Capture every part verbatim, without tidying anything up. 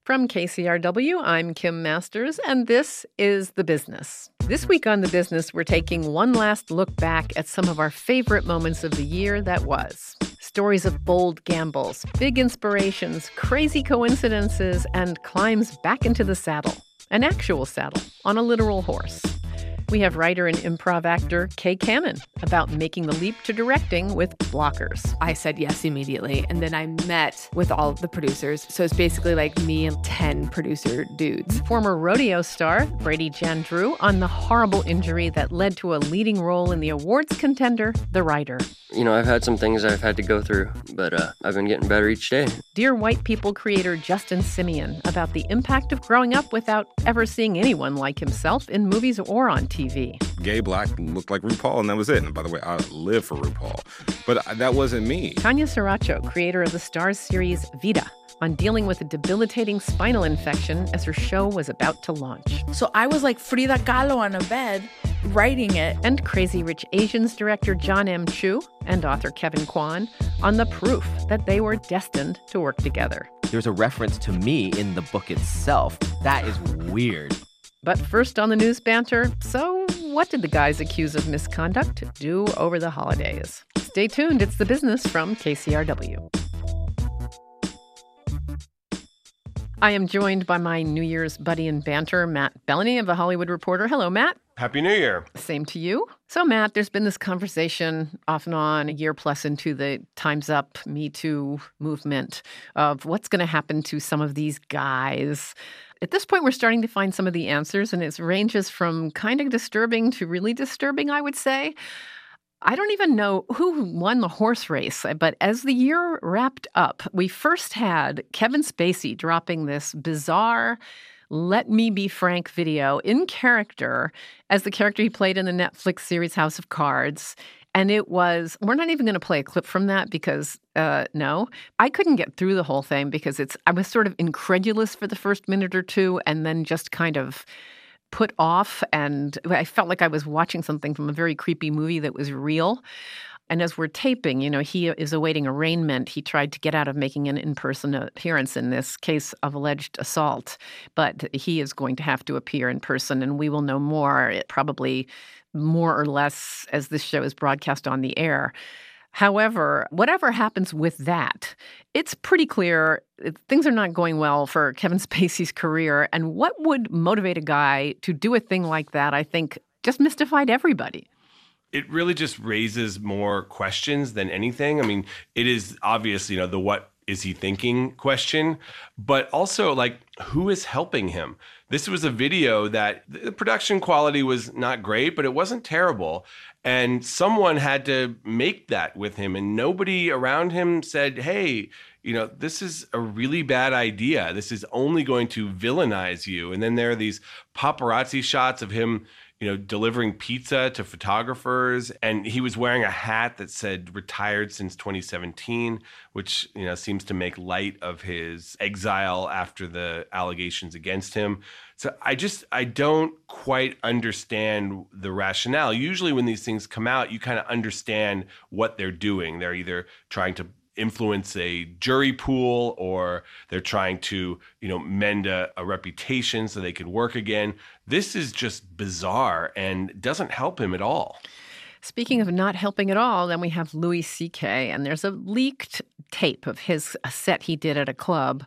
From K C R W, I'm Kim Masters, and this is The Business. This week on The Business, we're taking one last look back at some of our favorite moments of the year that was. Stories of bold gambles, big inspirations, crazy coincidences, and climbs back into the saddle. An actual saddle on a literal horse. We have writer and improv actor Kay Cannon about making the leap to directing with Blockers. I said yes immediately, and then I met with all of the producers. So it's basically like me and ten producer dudes. Former rodeo star Brady Jandreau on the horrible injury that led to a leading role in the awards contender, The Rider. You know, I've had some things I've had to go through, but uh, I've been getting better each day. Dear White People creator Justin Simeon about the impact of growing up without ever seeing anyone like himself in movies or on T V. Gay, black, looked like RuPaul, and that was it. And by the way, I live for RuPaul. But that wasn't me. Tanya Saracho, creator of the Starz series Vida, on dealing with a debilitating spinal infection as her show was about to launch. So I was like Frida Kahlo on a bed, writing it. And Crazy Rich Asians director John M. Chu and author Kevin Kwan on the proof that they were destined to work together. There's a reference to me in the book itself. That is weird. But first on the news banter, so what did the guys accused of misconduct do over the holidays? Stay tuned, it's The Business from K C R W. I am joined by my New Year's buddy in banter, Matt Bellany of The Hollywood Reporter. Hello, Matt. Happy New Year. Same to you. So, Matt, there's been this conversation off and on, a year plus into the Time's Up, Me Too movement of what's going to happen to some of these guys. At this point, we're starting to find some of the answers, and it ranges from kind of disturbing to really disturbing, I would say. I don't even know who won the horse race, but as the year wrapped up, we first had Kevin Spacey dropping this bizarre Let Me Be Frank video in character as the character he played in the Netflix series House of Cards. And it was, we're not even going to play a clip from that because, uh, no, I couldn't get through the whole thing because it's, I was sort of incredulous for the first minute or two and then just kind of put off. And I felt like I was watching something from a very creepy movie that was real. And as we're taping, you know, he is awaiting arraignment. He tried to get out of making an in-person appearance in this case of alleged assault, but he is going to have to appear in person, and we will know more, it probably more or less as this show is broadcast on the air. However, whatever happens with that, it's pretty clear things are not going well for Kevin Spacey's career. And what would motivate a guy to do a thing like that, I think, just mystified everybody. It really just raises more questions than anything. I mean, it is obvious, you know, the what is he thinking question, but also like who is helping him? This was a video that the production quality was not great, but it wasn't terrible. And someone had to make that with him, and nobody around him said, hey, you know, this is a really bad idea. This is only going to villainize you. And then there are these paparazzi shots of him, you know, delivering pizza to photographers. And he was wearing a hat that said retired since twenty seventeen, which, you know, seems to make light of his exile after the allegations against him. So I just, I don't quite understand the rationale. Usually when these things come out, you kind of understand what they're doing. They're either trying to influence a jury pool, or they're trying to, you know, mend a, a reputation so they could work again. This is just bizarre and doesn't help him at all. Speaking of not helping at all, then we have Louis C K, and there's a leaked tape of his a set he did at a club.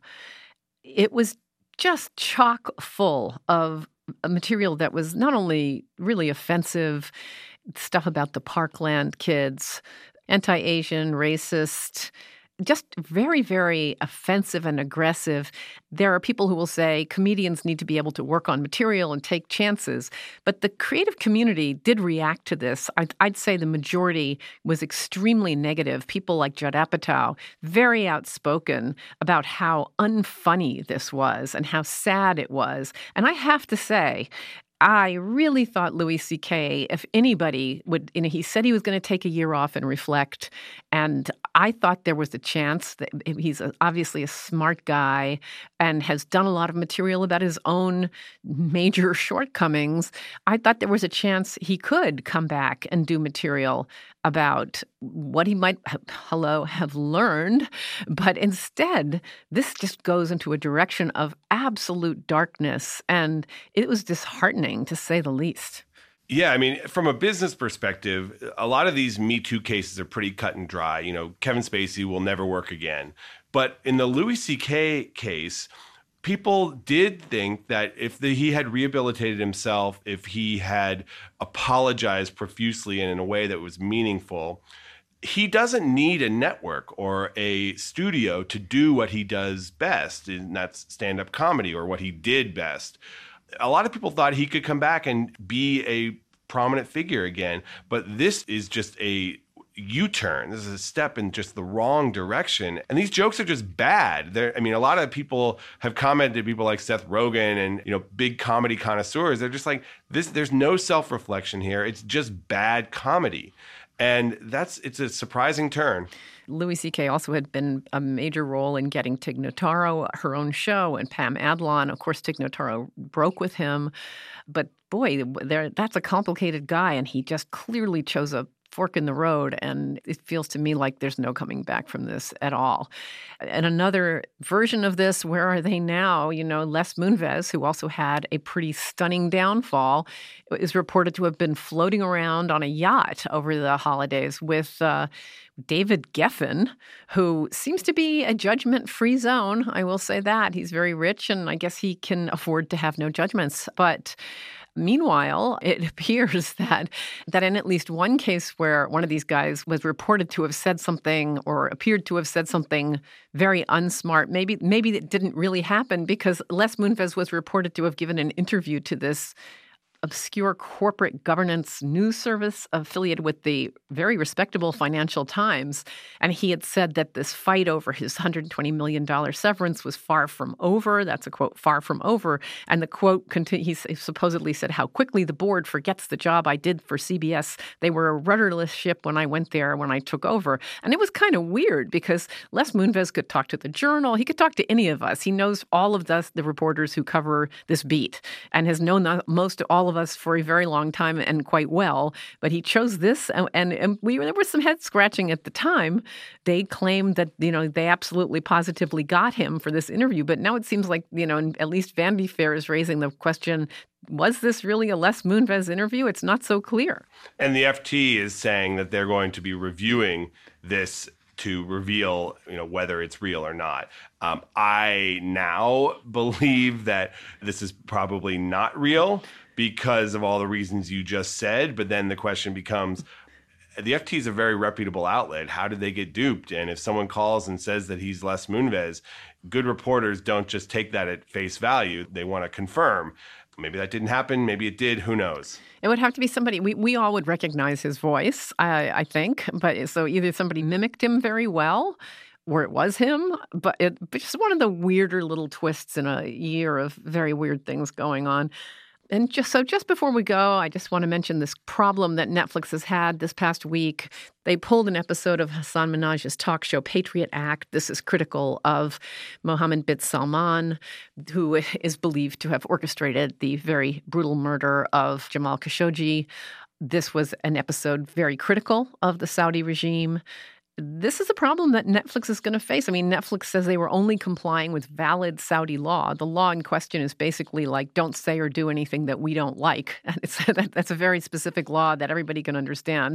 It was just chock full of material that was not only really offensive, stuff about the Parkland kids, anti-Asian, racist, just very, very offensive and aggressive. There are people who will say comedians need to be able to work on material and take chances. But the creative community did react to this. I'd, I'd say the majority was extremely negative. People like Judd Apatow, very outspoken about how unfunny this was and how sad it was. And I have to say, I really thought Louis C K, if anybody would, you know, he said he was going to take a year off and reflect. And I thought there was a chance that he's a, obviously a smart guy and has done a lot of material about his own major shortcomings. I thought there was a chance he could come back and do material about what he might, hello, have learned. But instead, this just goes into a direction of absolute darkness. And it was disheartening, to say the least. Yeah, I mean, from a business perspective, a lot of these Me Too cases are pretty cut and dry. You know, Kevin Spacey will never work again. But in the Louis C K case, people did think that if the, he had rehabilitated himself, if he had apologized profusely and in a way that was meaningful, he doesn't need a network or a studio to do what he does best, and that's stand-up comedy, or what he did best. A lot of people thought he could come back and be a prominent figure again, but this is just a U-turn. This is a step in just the wrong direction. And these jokes are just bad. They're, I mean, a lot of people have commented, people like Seth Rogen and, you know, big comedy connoisseurs. They're just like, this, there's no self-reflection here. It's just bad comedy. And that's, it's a surprising turn. Louis C K also had been a major role in getting Tig Notaro her own show, and Pam Adlon. Of course, Tig Notaro broke with him. But boy, there, that's a complicated guy, and he just clearly chose a fork in the road, and it feels to me like there's no coming back from this at all. And another version of this, where are they now? You know, Les Moonves, who also had a pretty stunning downfall, is reported to have been floating around on a yacht over the holidays with uh, David Geffen, who seems to be a judgment-free zone. I will say that. He's very rich, and I guess he can afford to have no judgments. But meanwhile, it appears that that in at least one case where one of these guys was reported to have said something or appeared to have said something very unsmart, maybe maybe it didn't really happen, because Les Moonves was reported to have given an interview to this obscure corporate governance news service affiliated with the very respectable Financial Times. And he had said that this fight over his one hundred twenty million dollars severance was far from over. That's a quote, far from over. And the quote, continu- he supposedly said, how quickly the board forgets the job I did for C B S. They were a rudderless ship when I went there, when I took over. And it was kind of weird, because Les Moonves could talk to the Journal. He could talk to any of us. He knows all of the, the reporters who cover this beat and has known the, most all of us for a very long time and quite well. But he chose this, and, and, and we there was some head scratching at the time. They claimed that, you know, they absolutely positively got him for this interview. But now it seems like, you know, at least Vanity Fair is raising the question, was this really a Les Moonves interview? It's not so clear. And the F T is saying that they're going to be reviewing this to reveal, you know, whether it's real or not. Um, I now believe that this is probably not real because of all the reasons you just said. But then the question becomes, the F T is a very reputable outlet. How did they get duped? And if someone calls and says that he's Les Moonves, good reporters don't just take that at face value. They want to confirm. Maybe that didn't happen. Maybe it did. Who knows? It would have to be somebody, we, we all would recognize his voice, I, I think. But so either somebody mimicked him very well, or it was him. But it but just one of the weirder little twists in a year of very weird things going on. And just so just before we go, I just want to mention this problem that Netflix has had this past week. They pulled an episode of Hassan Minhaj's talk show, Patriot Act. This is critical of Mohammed bin Salman, who is believed to have orchestrated the very brutal murder of Jamal Khashoggi. This was an episode very critical of the Saudi regime. This is a problem that Netflix is going to face. I mean, Netflix says they were only complying with valid Saudi law. The law in question is basically like, don't say or do anything that we don't like. And it's, that, that's a very specific law that everybody can understand.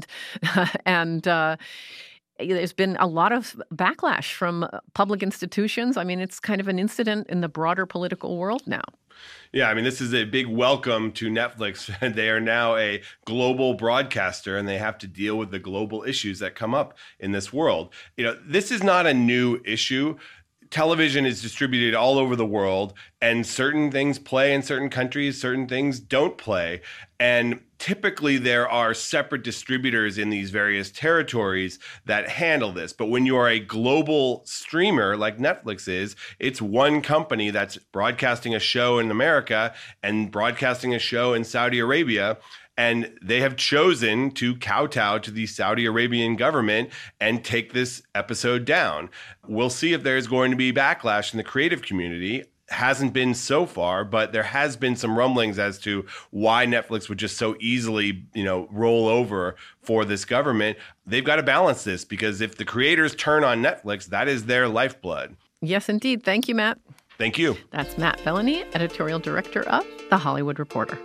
and uh, there's been a lot of backlash from public institutions. I mean, it's kind of an incident in the broader political world now. Yeah, I mean, this is a big welcome to Netflix. They are now a global broadcaster, and they have to deal with the global issues that come up in this world. You know, this is not a new issue. Television is distributed all over the world, and certain things play in certain countries, certain things don't play. And typically there are separate distributors in these various territories that handle this. But when you are a global streamer like Netflix is, it's one company that's broadcasting a show in America and broadcasting a show in Saudi Arabia. And they have chosen to kowtow to the Saudi Arabian government and take this episode down. We'll see if there's going to be backlash in the creative community. hasn't been so far, but there has been some rumblings as to why Netflix would just so easily, you know, roll over for this government. They've got to balance this, because if the creators turn on Netflix, that is their lifeblood. Yes, indeed. Thank you, Matt. Thank you. That's Matt Bellany, editorial director of The Hollywood Reporter.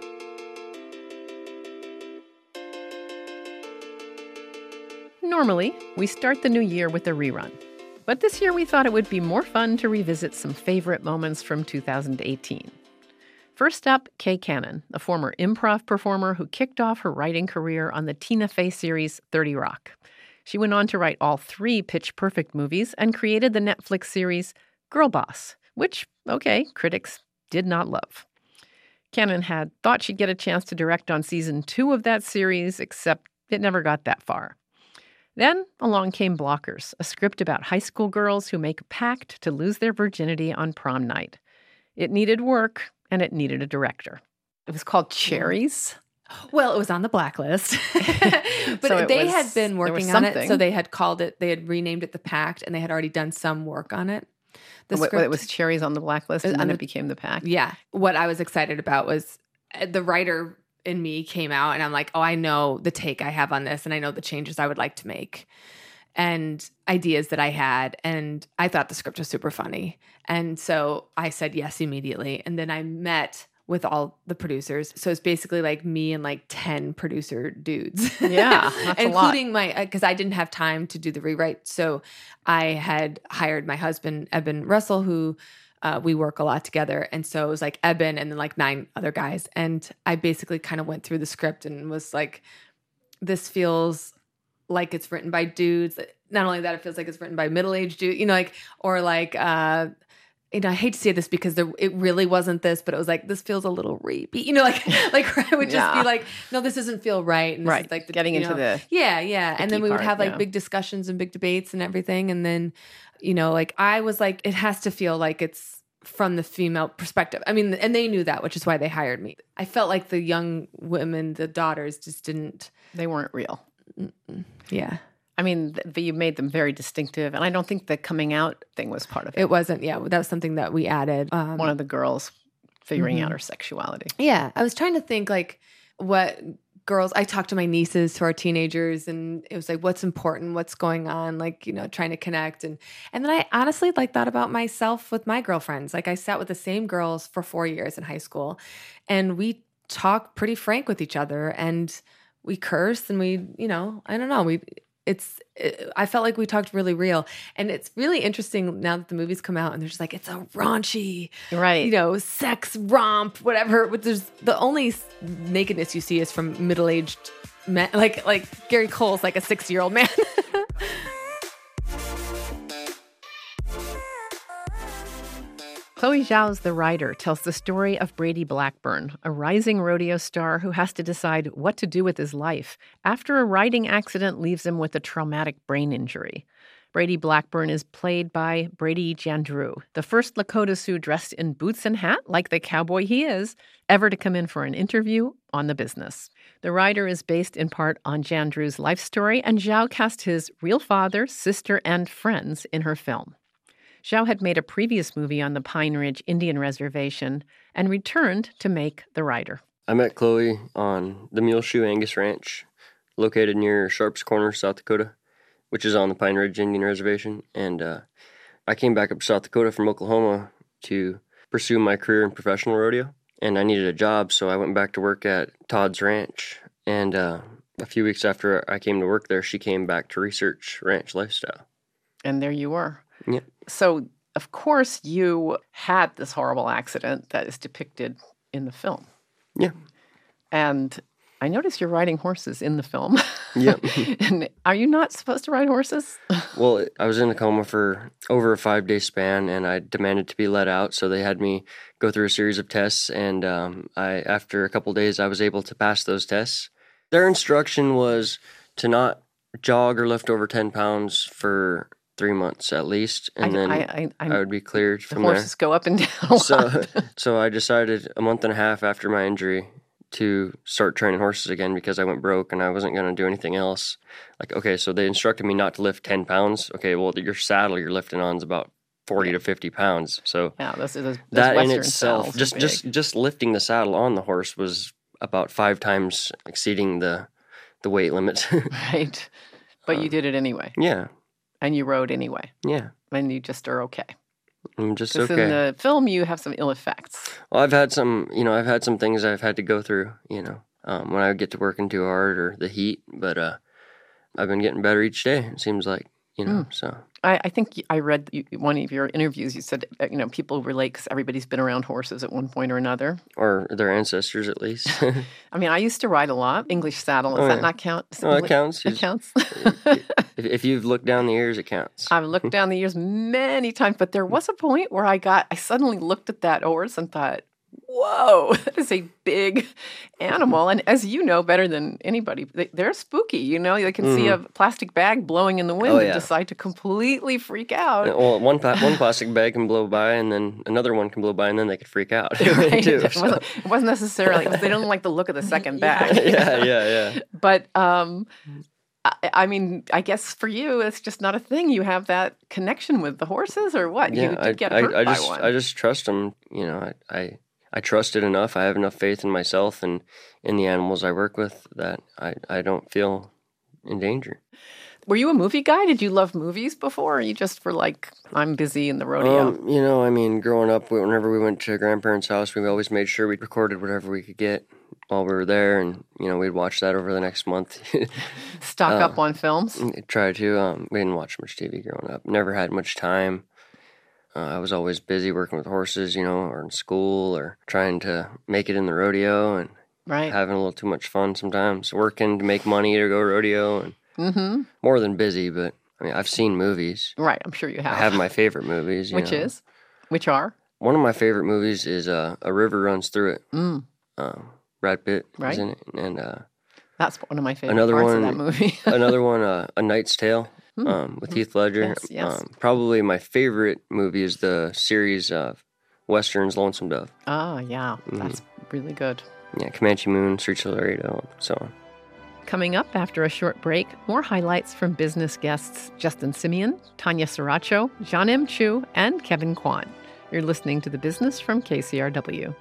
Normally, we start the new year with a rerun. But this year we thought it would be more fun to revisit some favorite moments from two thousand eighteen. First up, Kay Cannon, a former improv performer who kicked off her writing career on the Tina Fey series thirty Rock. She went on to write all three Pitch Perfect movies and created the Netflix series Girl Boss, which, okay, critics did not love. Cannon had thought she'd get a chance to direct on season two of that series, except it never got that far. Then along came Blockers, a script about high school girls who make a pact to lose their virginity on prom night. It needed work, and it needed a director. It was called Cherries. Well, it was on the blacklist. But So it they was- had been there was working on it, something. so they had called it, they had renamed it The Pact, and they had already done some work on it. The What, script, it was Cherries on the blacklist, and On then the- it became The Pact. yeah. What I was excited about was uh, the writer in me came out, and I'm like, oh, I know the take I have on this, and I know the changes I would like to make, and ideas that I had. And I thought the script was super funny. And so I said yes immediately. And then I met with all the producers. So it's basically like me and like ten producer dudes. Yeah, that's a lot. Including my, because I didn't have time to do the rewrite. So I had hired my husband, Eben Russell, who uh, we work a lot together. And so it was like Eben and then like nine other guys. And I basically kind of went through the script and was like, this feels like it's written by dudes. Not only that, it feels like it's written by middle-aged dudes, you know, like, or like, uh, you know, I hate to say this because there, it really wasn't this, but it was like, this feels a little rapey, you know, like, like I would just Yeah. be like, no, this doesn't feel right. And this Right. is like the, Getting you into know, the yeah, yeah. And then icky we would part, have like yeah. big discussions and big debates and everything. And then, you know, like I was like, it has to feel like it's from the female perspective. I mean, and they knew that, which is why they hired me. I felt like the young women, the daughters just didn't, They weren't real. yeah. I mean, th- you made them very distinctive, and I don't think the coming out thing was part of it. It wasn't, yeah, that was something that we added. Um, One of the girls figuring Mhm. out her sexuality. Yeah, I was trying to think like what girls. I talked to my nieces who are teenagers, and it was like, what's important, what's going on, like, you know, trying to connect, and and then I honestly like thought about myself with my girlfriends. Like I sat with the same girls for four years in high school, and we talked pretty frank with each other, and we cursed, and we, you know, I don't know, we. It's, it, I felt like we talked really real. And it's really interesting now that the movies come out and they're just like, it's a raunchy, Right. you know, sex romp, whatever. But there's the only s- nakedness you see is from middle-aged men. Like, like Gary Cole's like a sixty-year-old man. Chloe Zhao's The Rider tells the story of Brady Blackburn, a rising rodeo star who has to decide what to do with his life after a riding accident leaves him with a traumatic brain injury. Brady Blackburn is played by Brady Jandreau, the first Lakota Sioux dressed in boots and hat, like the cowboy he is, ever to come in for an interview on the business. The Rider is based in part on Jandreau's life story, and Zhao cast his real father, sister, and friends in her film. Zhao had made a previous movie on the Pine Ridge Indian Reservation and returned to make The Rider. I met Chloe on the Muleshoe Angus Ranch, located near Sharps Corner, South Dakota, which is on the Pine Ridge Indian Reservation. And uh, I came back up to South Dakota from Oklahoma to pursue my career in professional rodeo. And I needed a job, so I went back to work at Todd's Ranch. And uh, a few weeks after I came to work there, she came back to research ranch lifestyle. And there you were. Yep. So, of course, you had this horrible accident that is depicted in the film. Yeah. And I noticed you're riding horses in the film. Yep. And are you not supposed to ride horses? Well, I was in a coma for over a five-day span, and I demanded to be let out, so they had me go through a series of tests, and um, I, after a couple days, I was able to pass those tests. Their instruction was to not jog or lift over ten pounds for three months at least, and I, then I, I, I, I, would be cleared the from there. horses go up and down a lot. So, so I decided a month and a half after my injury to start training horses again because I went broke and I wasn't going to do anything else. Like, okay, so they instructed me not to lift ten pounds. Okay, well, your saddle you're lifting on is about forty to fifty pounds. So Yeah, this is this that in Western itself, styles are just big. just just lifting the saddle on the horse was about five times exceeding the the weight limit. Right. But you did it anyway, yeah, and you rode anyway, yeah, and you just are okay. I'm just Because okay. in the film, you have some ill effects. Well, I've had some, you know, I've had some things I've had to go through, you know, um, when I would get to working too hard or the heat, but uh, I've been getting better each day, it seems like, you know, so. I, I think I read you, one of your interviews. You said, uh, you know, people relate because everybody's been around horses at one point or another. Or their ancestors, at least. I mean, I used to ride a lot. English saddle. Does Oh, that yeah. not count? Oh, it counts. It counts. if, if you've looked down the ears, it counts. I've looked down the years many times, but there was a point where I got, I suddenly looked at that horse and thought, whoa, that is a big animal. And as you know better than anybody, they, they're spooky. You know, they can see a plastic bag blowing in the wind Oh, and yeah. decide to completely freak out. Well, one pla- one plastic bag can blow by, and then another one can blow by, and then they could freak out Right? too. It, so. wasn't, it wasn't necessarily, they don't like the look of the second bag. yeah, yeah, yeah. But um, I, I mean, I guess for you, it's just not a thing. You have that connection with the horses, or what? Yeah, you I, did get I, hurt I by just, one. I just trust them. You know, I, I, I trust it enough. I have enough faith in myself and in the animals I work with that I, I don't feel in danger. Were you a movie guy? Did you love movies before, or you just were like, I'm busy in the rodeo? Um, you know, I mean, growing up, whenever we went to grandparents' house, we always made sure we recorded whatever we could get while we were there, and you know, we'd watch that over the next month. Stock uh, up on films? Try to. Um, we didn't watch much T V growing up. Never had much time. Uh, I was always busy working with horses, you know, or in school, or trying to make it in the rodeo, and Right. having a little too much fun sometimes. Working to make money to go rodeo, and Mm-hmm. more than busy. But I mean, I've seen movies. Right, I'm sure you have. I have my favorite movies. You Which know. is? Which are? One of my favorite movies is uh, A River Runs Through It. Mm, Um, Brad Pitt Right. is in it, and uh, that's one of my favorite Another parts one- of that movie. another one, uh, A Knight's Tale, Hmm. um, with Heath Ledger. Yes, yes. Um, probably my favorite movie is the series of westerns, Lonesome Dove. Ah, yeah, Mm-hmm. that's really good. Yeah, Comanche Moon, Streets of Laredo, so on. Coming up after a short break, more highlights from business guests Justin Simeon, Tanya Saracho, Jean M. Chu, and Kevin Kwan. You're listening to The Business from K C R W.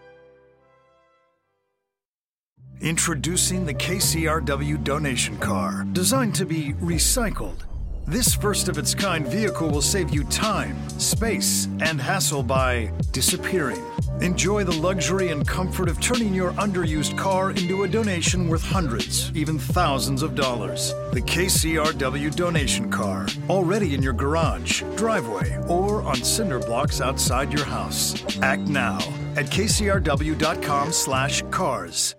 Introducing the K C R W donation car, designed to be recycled. This first-of-its-kind vehicle will save you time, space, and hassle by disappearing. Enjoy the luxury and comfort of turning your underused car into a donation worth hundreds, even thousands of dollars. The K C R W donation car, already in your garage, driveway, or on cinder blocks outside your house. Act now at kcrw.com slash cars.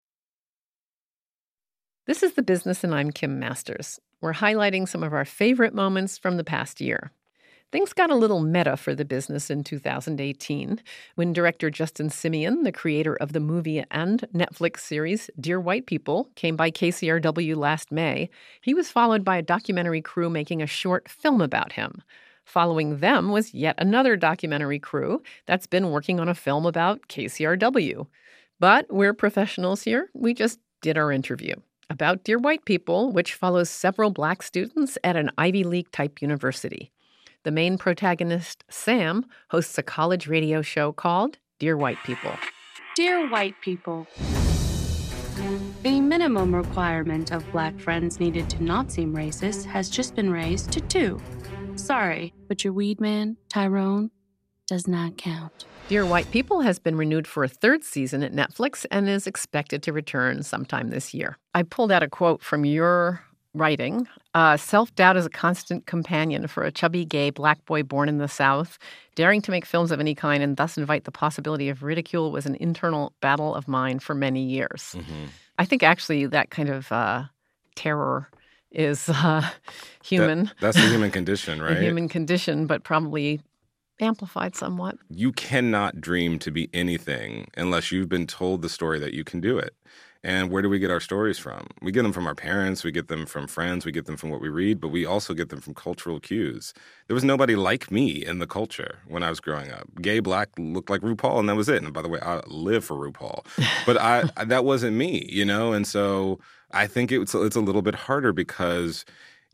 This is The Business, and I'm Kim Masters. We're highlighting some of our favorite moments from the past year. Things got a little meta for The Business in two thousand eighteen when director Justin Simeon, the creator of the movie and Netflix series Dear White People, came by K C R W last May. He was followed by a documentary crew making a short film about him. Following them was yet another documentary crew that's been working on a film about K C R W. But we're professionals here. We just did our interview about Dear White People, which follows several Black students at an Ivy League-type university. The main protagonist, Sam, hosts a college radio show called Dear White People. Dear White People, the minimum requirement of Black friends needed to not seem racist has just been raised to two. Sorry, but your weed man, Tyrone, does not count. Dear White People has been renewed for a third season at Netflix and is expected to return sometime this year. I pulled out a quote from your writing. Uh, Self-doubt is a constant companion for a chubby gay Black boy born in the South. Daring to make films of any kind and thus invite the possibility of ridicule was an internal battle of mine for many years. Mm-hmm. I think actually that kind of uh, terror is uh, human. That, that's the human condition, right? The human condition, but probably amplified somewhat. You cannot dream to be anything unless you've been told the story that you can do it. And where do we get our stories from? We get them from our parents, we get them from friends, we get them from what we read, but we also get them from cultural cues. There was nobody like me in the culture when I was growing up. Gay, Black, looked like RuPaul, and that was it. And by the way, I live for RuPaul. But I that wasn't me, you know? And so I think it's, it's a little bit harder because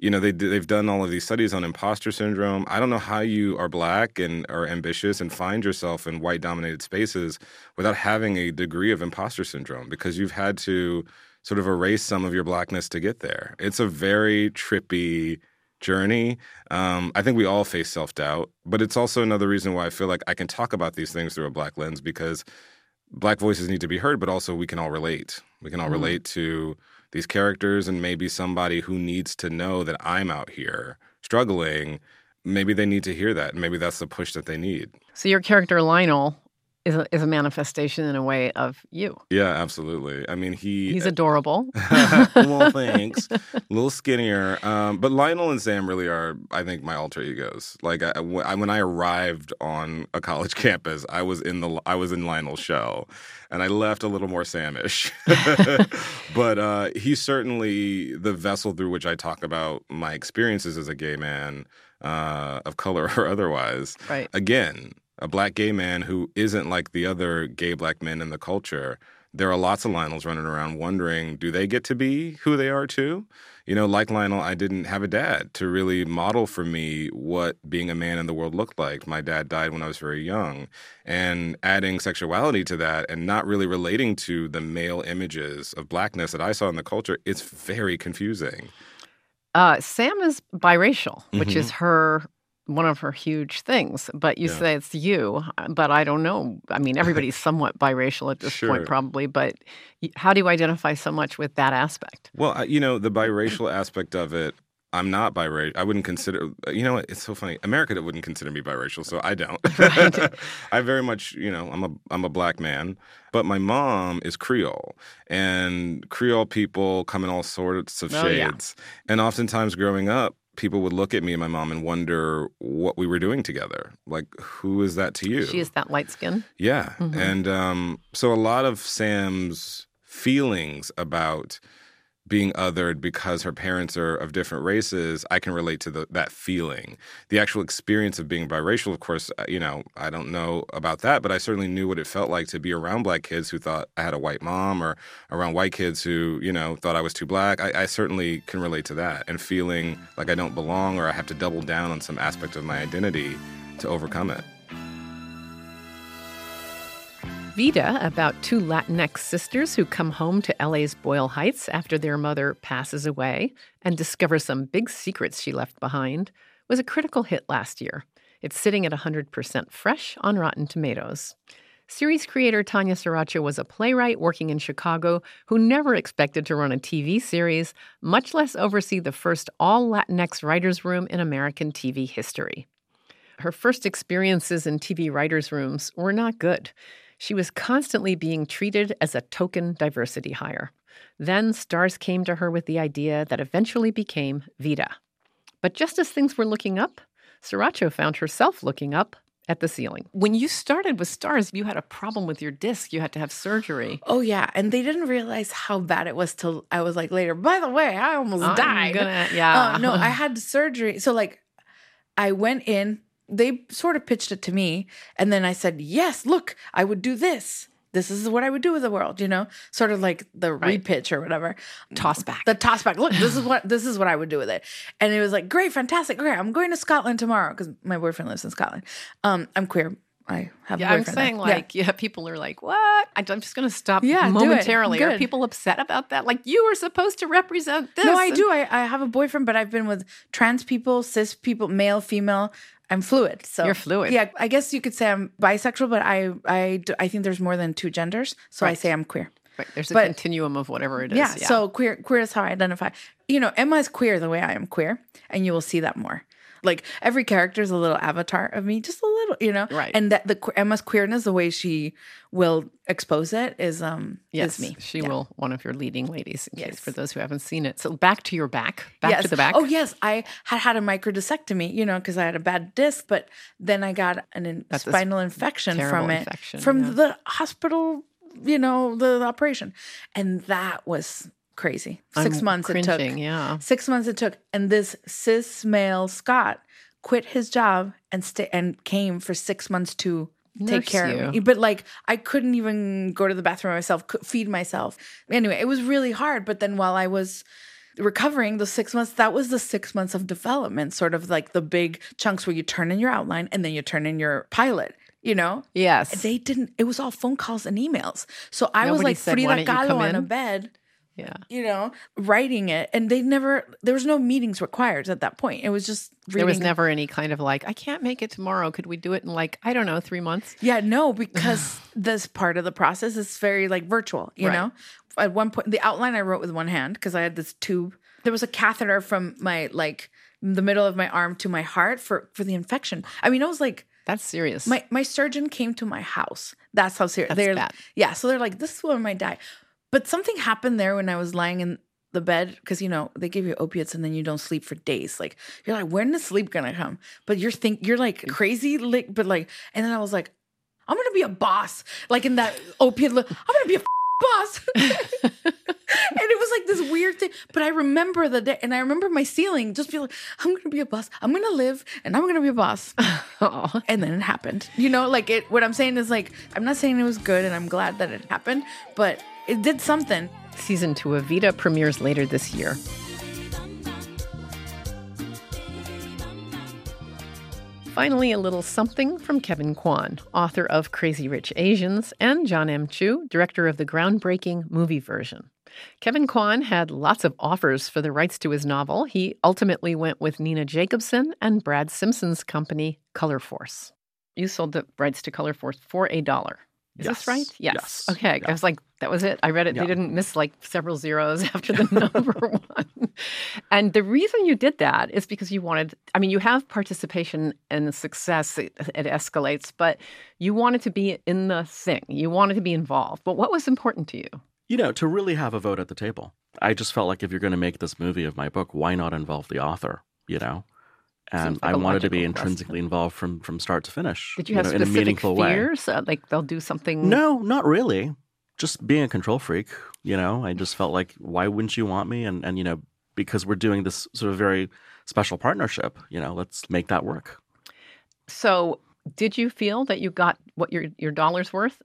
you know, they, they've done all of these studies on imposter syndrome. I don't know how you are Black and are ambitious and find yourself in white-dominated spaces without having a degree of imposter syndrome, because you've had to sort of erase some of your Blackness to get there. It's a very trippy journey. Um, I think we all face self-doubt, but it's also another reason why I feel like I can talk about these things through a Black lens, because Black voices need to be heard, but also we can all relate. We can all mm. relate to these characters, and maybe somebody who needs to know that I'm out here struggling, maybe they need to hear that. And maybe that's the push that they need. So your character, Lionel, is a, is a manifestation in a way of you. Yeah, absolutely. I mean, he... He's adorable. Well, thanks. A little skinnier. Um, but Lionel and Sam really are, I think, my alter egos. Like, I, when I arrived on a college campus, I was in the I was in Lionel's shell. And I left a little more Sam-ish. But uh, he's certainly the vessel through which I talk about my experiences as a gay man, uh, of color or otherwise. Right. Again, a Black gay man who isn't like the other gay Black men in the culture. There are lots of Lionels running around wondering, do they get to be who they are too? You know, like Lionel, I didn't have a dad to really model for me what being a man in the world looked like. My dad died when I was very young. And adding sexuality to that and not really relating to the male images of Blackness that I saw in the culture, it's very confusing. Uh, Sam is biracial, which Mm-hmm. is her... one of her huge things, but you Yeah. say it's you, but I don't know. I mean, everybody's somewhat biracial at this Sure. point, probably, but how do you identify so much with that aspect? Well, I- you know, the biracial aspect of it, I'm not biracial. I wouldn't consider, you know what, it's so funny. America wouldn't consider me biracial, so I don't. Right. I very much, you know, I'm a I'm a Black man, but my mom is Creole, and Creole people come in all sorts of Oh, yeah. shades. And oftentimes growing up, people would look at me and my mom and wonder what we were doing together. Like, who is that to you? She is that light skin. Yeah. Mhm. And um, so a lot of Sam's feelings about being othered because her parents are of different races, I can relate to the, that feeling. The actual experience of being biracial, of course, you know, I don't know about that, but I certainly knew what it felt like to be around Black kids who thought I had a white mom, or around white kids who, you know, thought I was too Black. I, I certainly can relate to that, and feeling like I don't belong or I have to double down on some aspect of my identity to overcome it. Vida, about two Latinx sisters who come home to L A's Boyle Heights after their mother passes away and discover some big secrets she left behind, was a critical hit last year. It's sitting at one hundred percent fresh on Rotten Tomatoes. Series creator Tanya Sriracha was a playwright working in Chicago who never expected to run a T V series, much less oversee the first all-Latinx writers' room in American T V history. Her first experiences in T V writers' rooms were not good. She was constantly being treated as a token diversity hire. Then stars came to her with the idea that eventually became Vida. But just as things were looking up, Sriracha found herself looking up at the ceiling. When you started with Stars, you had a problem with your disc. You had to have surgery. Oh, yeah. And they didn't realize how bad it was till I was like later, by the way, I almost I'm died. gonna- yeah. Uh, no, I had surgery. So like I went in, they sort of pitched it to me. And then I said, yes, look, I would do this. This is what I would do with the world, you know, sort of like the Right. repitch or whatever. Toss back. The toss back. Look, this is what this is what I would do with it. And it was like, great, fantastic. Okay, I'm going to Scotland tomorrow because my boyfriend lives in Scotland. Um, I'm queer. I have Yeah, a I'm boyfriend. saying there. Yeah. like, yeah. people are like, what? I- I'm just going to stop Yeah, do it. momentarily. Are Good. people upset about that? Like, you were supposed to represent this. No, I and- do. I, I have a boyfriend, but I've been with trans people, cis people, male, female. I'm fluid. So You're fluid. Yeah, I guess you could say I'm bisexual, but I I, do- I think there's more than two genders, so I Right. say I'm queer. Right, there's a But- continuum of whatever it is. Yeah, so queer queer is how I identify. You know, Emma is queer the way I am queer, and you will see that more. Like every character is a little avatar of me, just a little, you know. Right. And that the que- Emma's queerness, the way she will expose it, is um Yes, is me. she Yeah. will, one of your leading ladies, in case Yes. for those who haven't seen it. So back to your back, back yes. to the back. Oh yes, I had had a microdiscectomy, you know, because I had a bad disc, but then I got an in- That's a spinal infection terrible from it, infection, from yeah. the hospital, you know, the, the operation, and that was crazy. Six I'm months it took. cringing, yeah. Six months it took, and this cis male Scott quit his job and stay and came for six months to take Nurse care of me. you. But like I couldn't even go to the bathroom myself, cou- feed myself. Anyway, it was really hard. But then while I was recovering the six months, that was the six months of development, sort of like the big chunks where you turn in your outline and then you turn in your pilot. You know? Yes. They didn't, it was all phone calls and emails. So I was Nobody like said, "Why Frida don't you come Kahlo on a in?" bed, Yeah. you know, writing it. And they never, there was no meetings required at that point. It was just reading. There was never any kind of like, I can't make it tomorrow. Could we do it in like, I don't know, three months? Yeah, no, because this part of the process is very like virtual, you Right. know? At one point, the outline I wrote with one hand because I had this tube. There was a catheter from my, like, the middle of my arm to my heart for, for the infection. I mean, I was like, That's serious. My my surgeon came to my house. That's how serious. That's they're bad. Yeah, so they're like, this is when I might die. But something happened there when I was lying in the bed because you know they give you opiates and then you don't sleep for days. Like you're like, when is sleep gonna come? But you're think you're like crazy, like but like, and then I was like, I'm gonna be a boss. Like in that opiate, look, I'm gonna be a boss. And it was like this weird thing. But I remember the day, and I remember my ceiling just be like, I'm going to be a boss. I'm going to live, and I'm going to be a boss. Aw. And then it happened. You know, like it. What I'm saying is like, I'm not saying it was good, and I'm glad that it happened, but it did something. Season two of Vida premieres later this year. Finally, a little something from Kevin Kwan, author of Crazy Rich Asians, and John M. Chu, director of the groundbreaking movie version. Kevin Kwan had lots of offers for the rights to his novel. He ultimately went with Nina Jacobson and Brad Simpson's company, Color Force. You sold the rights to Color Force for a dollar. Is Yes. this right? Yes. Yes. Okay. Yeah. I was like, that was it. I read it. Yeah. They didn't miss like several zeros after the number one. And the reason you did that is because you wanted, I mean, you have participation and success. It, it escalates, but you wanted to be in the thing. You wanted to be involved. But what was important to you? You know, to really have a vote at the table. I just felt like if you're going to make this movie of my book, why not involve the author, you know? And Seems like I a wanted to be logical intrinsically involved from, from start to finish. Did you have know, in a specific meaningful way. fears? Uh, like they'll do something? No, not really. Just being a control freak, you know, I just felt like, why wouldn't you want me? And, and, you know, because we're doing this sort of very special partnership, you know, let's make that work. So did you feel that you got what your, your dollar's worth?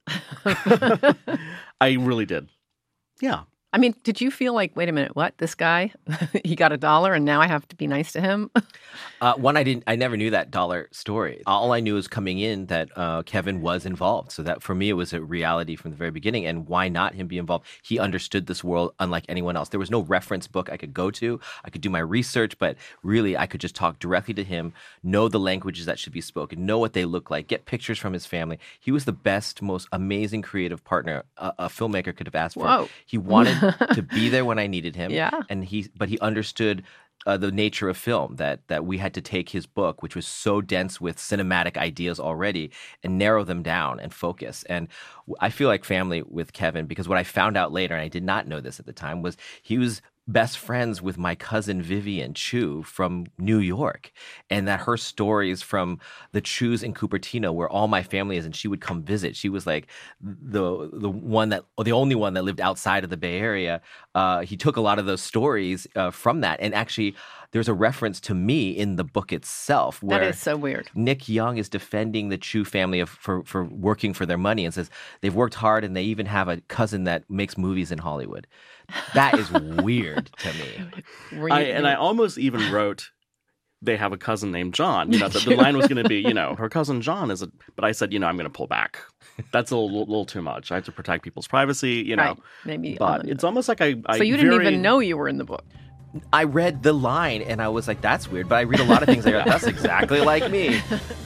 I really did. Yeah. I mean, did you feel like, wait a minute, what? This guy, he got a dollar and now I have to be nice to him? Uh, one, I didn't. I never knew that dollar story. All I knew was coming in that uh, Kevin was involved. So that for me, it was a reality from the very beginning. And why not him be involved? He understood this world unlike anyone else. There was no reference book I could go to. I could do my research, but really, I could just talk directly to him, know the languages that should be spoken, know what they look like, get pictures from his family. He was the best, most amazing creative partner a, a filmmaker could have asked for. Whoa. He wanted to be there when I needed him. Yeah. And he, but he understood uh, the nature of film, that that we had to take his book, which was so dense with cinematic ideas already, and narrow them down and focus. And I feel like family with Kevin, because what I found out later, and I did not know this at the time, was he was best friends with my cousin Vivian Chu from New York, and that her stories from the Chus in Cupertino, where all my family is, and she would come visit. She was like the the one that, or the only one that lived outside of the Bay Area. Uh, he took a lot of those stories uh, from that, and actually, there's a reference to me in the book itself, where That is so weird. Nick Young is defending the Chu family of, for for working for their money, and says they've worked hard, and they even have a cousin that makes movies in Hollywood. That is weird to me. Were you, I, and I almost even wrote, they have a cousin named John. You know, the, the line was going to be, you know, her cousin John is a, but I said, you know, I'm going to pull back. That's a little, little too much. I have to protect people's privacy, you know. Right. Maybe But on- it's almost like I, I So you didn't very- even know you were in the book. I read the line and I was like, that's weird. But I read a lot of things. I go, that's exactly like me.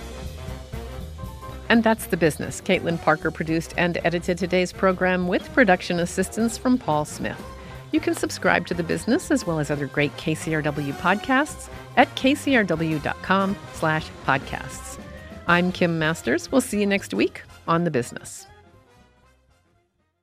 And that's The Business. Caitlin Parker produced and edited today's program with production assistance from Paul Smith. You can subscribe to The Business as well as other great K C R W podcasts at kcrw.com slash podcasts. I'm Kim Masters. We'll see you next week on The Business.